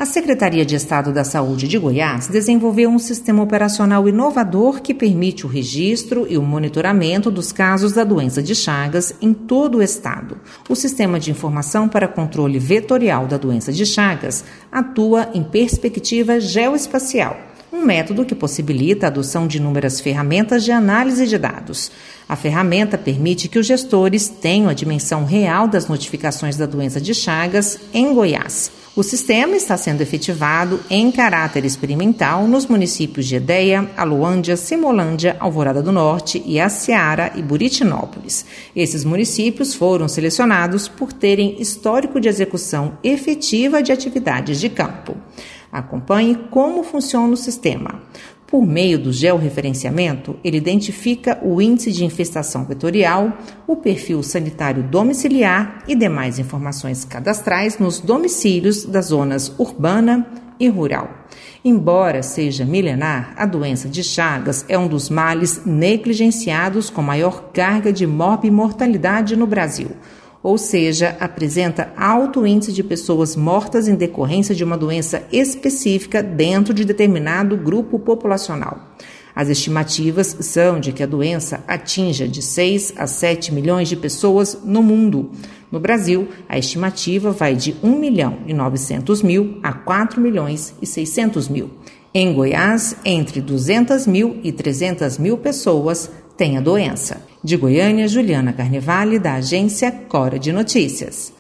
A Secretaria de Estado da Saúde de Goiás desenvolveu um sistema operacional inovador que permite o registro e o monitoramento dos casos da doença de Chagas em todo o estado. O Sistema de Informação para Controle Vetorial da Doença de Chagas atua em perspectiva geoespacial, um método que possibilita a adoção de inúmeras ferramentas de análise de dados. A ferramenta permite que os gestores tenham a dimensão real das notificações da doença de Chagas em Goiás. O sistema está sendo efetivado em caráter experimental nos municípios de Edéia, Aloândia, Simolândia, Alvorada do Norte, Iaciara e Buritinópolis. Esses municípios foram selecionados por terem histórico de execução efetiva de atividades de campo. Acompanhe como funciona o sistema. Por meio do georreferenciamento, ele identifica o índice de infestação vetorial, o perfil sanitário domiciliar e demais informações cadastrais nos domicílios das zonas urbana e rural. Embora seja milenar, a doença de Chagas é um dos males negligenciados com maior carga de morbimortalidade no Brasil. Ou seja, apresenta alto índice de pessoas mortas em decorrência de uma doença específica dentro de determinado grupo populacional. As estimativas são de que a doença atinja de 6 a 7 milhões de pessoas no mundo. No Brasil, a estimativa vai de 1.900.000 a 4.600.000. Em Goiás, entre 200.000 e 300.000 pessoas têm a doença. De Goiânia, Juliana Carnevale, da agência Cora de Notícias.